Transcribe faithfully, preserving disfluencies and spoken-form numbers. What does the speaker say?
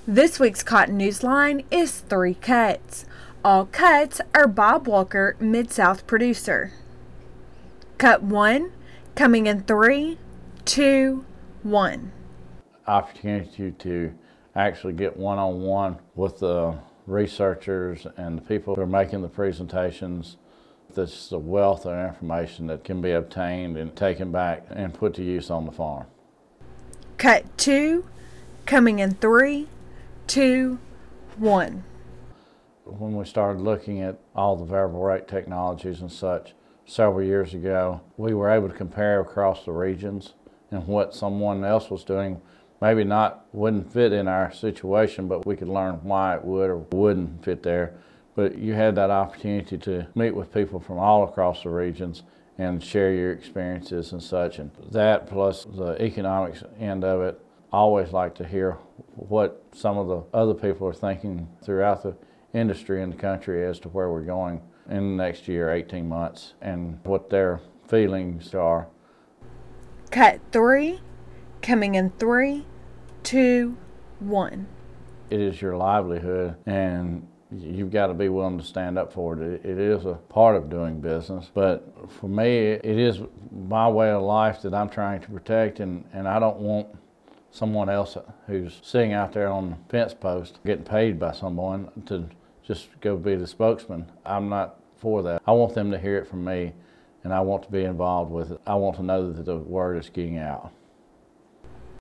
This week's Cotton News line is three cuts. All cuts are Bob Walker, Mid-South producer. Cut one, coming in three, two, one. Opportunity to actually get one-on-one with the researchers and the people who are making the presentations. There's a wealth of information that can be obtained and taken back and put to use on the farm. Cut two, coming in three, two, one. When we started looking at all the variable rate technologies and such several years ago, we were able to compare across the regions and what someone else was doing. Maybe not wouldn't fit in our situation, but we could learn why it would or wouldn't fit there. But you had that opportunity to meet with people from all across the regions and share your experiences and such. And that plus the economics end of it, I always like to hear what some of the other people are thinking throughout the industry in the country as to where we're going in the next year, eighteen months, and what their feelings are. Cut three, coming in three, two, one. It is your livelihood, and you've got to be willing to stand up for it. It is a part of doing business, but for me, it is my way of life that I'm trying to protect, and, and I don't want someone else who's sitting out there on the fence post getting paid by someone to just go be the spokesman. I'm not for that. I want them to hear it from me, and I want to be involved with it. I want to know that the word is getting out.